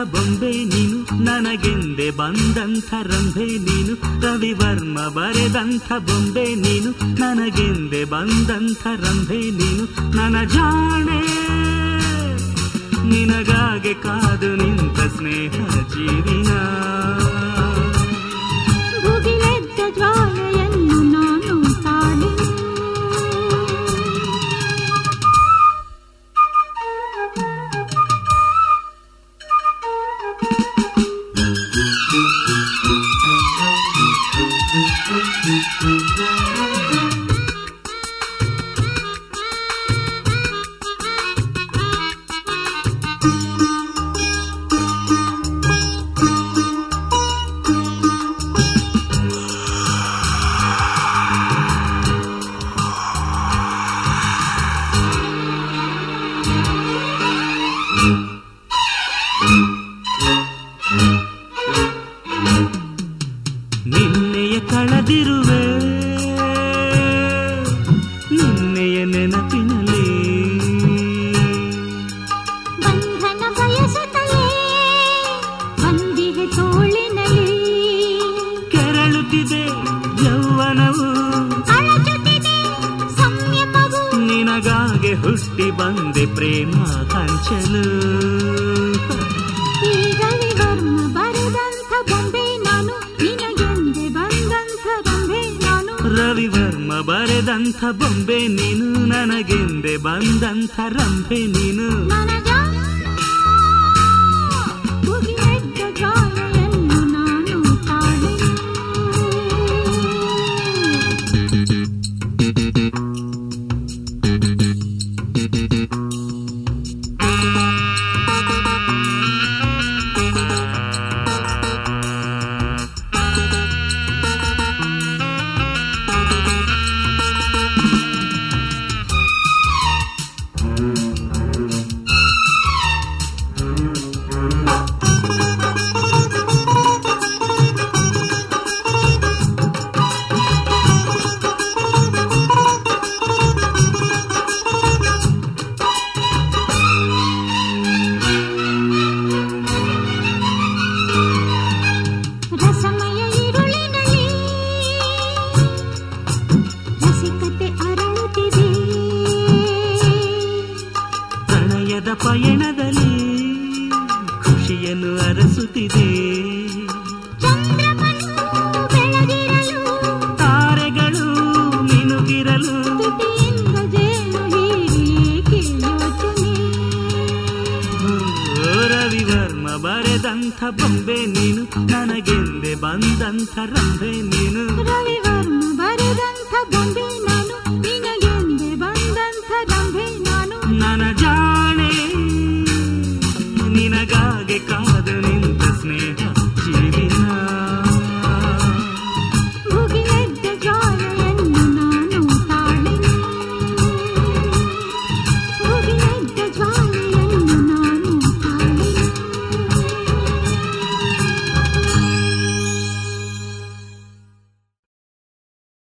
ಬೊಂಬೆ ನೀನು, ನನಗೆಂದೆ ಬಂದಂಥ ರಂಭೆ ನೀನು. ರವಿವರ್ಮ ಬರೆದಂಥ ಬೊಂಬೆ ನೀನು, ನನಗೆಂದೆ ಬಂದಂಥ ರಂಭೆ ನೀನು. ನನ್ನ ಜಾಣೆ ನಿನಗಾಗೆ ಕಾದು ನಿಂತ ಸ್ನೇಹ ಜೀವಿನ. ಭುಗಿಲೆದ್ದ ಜ್ವಾಲೆಯನ್ನು ನಾನು ತಾಳಿ ನಿನ್ನೆಯ ಕಳೆದಿರುವೆ ನಿನ್ನೆಯ ನೆನಪಿನಲ್ಲಿ. ಬಂಧನ ಬಯಸುತ್ತಲೇ ಬಂದಿಗೆ ತೋಳಿನಲ್ಲಿ. ಕೆರಳುತ್ತಿದೆ ಯೌವನವು, ಅಳಚುತ್ತಿದೆ ಸಂಯಮವು. ನಿನಗಾಗೆ ಹುಟ್ಟಿ ಬಂದೆ ಪ್ರೇಮ ಹಂಚಲು. ಈ ರವಿವರ್ಮ ಬರೆದಂಥ ಬೊಂಬೆ ನಾನು, ನಿನಗೆಂದೆ ಬಂದಂಥ ರಂಭೆ ನಾನು. ರವಿವರ್ಮ ಬರೆದಂಥ ಬೊಂಬೆ ನೀನು, ನನಗೆಂದೆ ಬಂದಂಥ ರಂಭೆ ನೀನು. ಭುಗಿಲೆದ್ದ ಜ್ವಾಲೆಯನ್ನು ನಾನು ತಾಳಿ ರಸಮಯ ಇರುಳಿನಲ್ಲಿ ರಸಿಕತೆ ಅರಳುತ್ತಿದೆ. ಪ್ರಣಯದ ಪಯಣದಲ್ಲಿ ಖುಷಿಯನ್ನು ಅರಸುತ್ತಿದೆ. ಚಂದ್ರಮನು ಬೆಳಗಿರಲು, ತಾರೆಗಳು ಮಿನುಗಿರಲು, ತುಟಿಯಿಂದ ಜೇನು ಹೀಗೆ ಯೋಚನೆ. ರವಿವರ್ಮ ಬರೆದಂಥ ಬೊಂಬೆ ನೀನು, ನನಗೆಂದೆ ಬಂದಂಥ ರಂಭೆ ನೀನು. ರವಿವರ್ಮ ಬರೆದಂಥ ಬೊಂಬೆ